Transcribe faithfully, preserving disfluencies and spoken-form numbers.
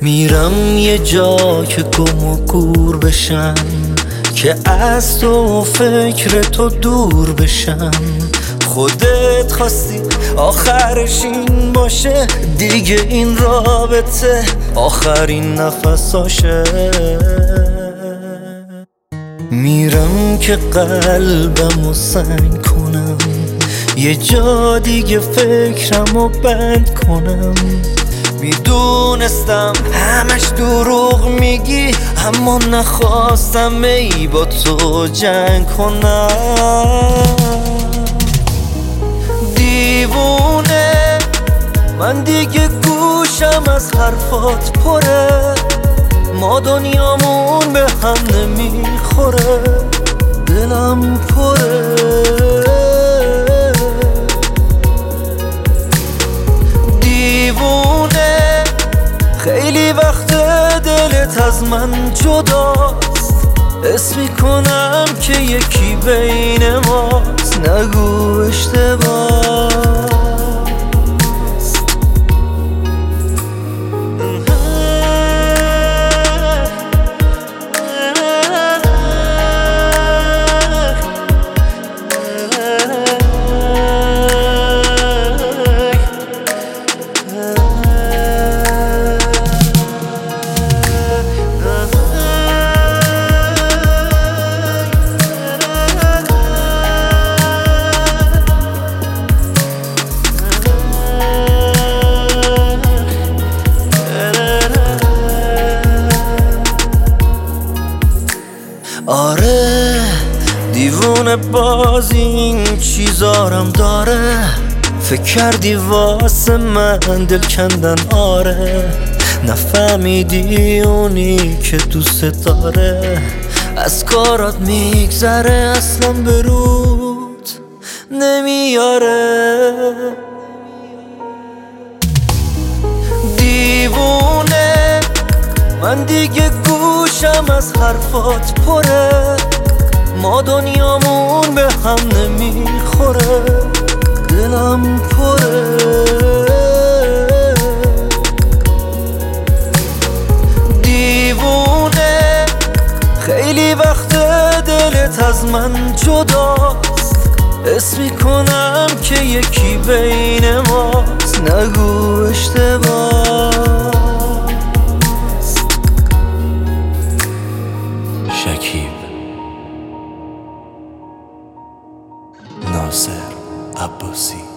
میرم یه جا که گم و گور بشم، که از تو فکر تو دور بشم. خودت خواستی آخرش این باشه، دیگه این رابطه آخرین نفساشه. میرم که قلبمو سنگ کنم، یه جا دیگه فکرمو بند کنم. میدونستم همش دروغ میگی، اما نخواستم ای با تو جنگ کنم. دیوونه من دیگه گوشم از حرفات پره، ما دنیامون به هم نمیخوره، دلم پره. دیوونه خیلی وقت دلت از من جداست، اسم میکنم که یکی بین ماست، نگو اشتباه. آره دیوونه باز این چیزارم داره، فکر کردی واسه من دل کندن. آره نفهمیدی اونی که دوست داره از کارات میگذره، اصلا برود نمیاره. دیوونه من دیگه گوشم از حرفات پره، ما دنیامون به هم نمیخوره، دلم پره. دیوونه خیلی وقت دلت از من جداست، اسم میکنم که یکی بین ماست، نگو اشتباه. شکیب ناصر عباسی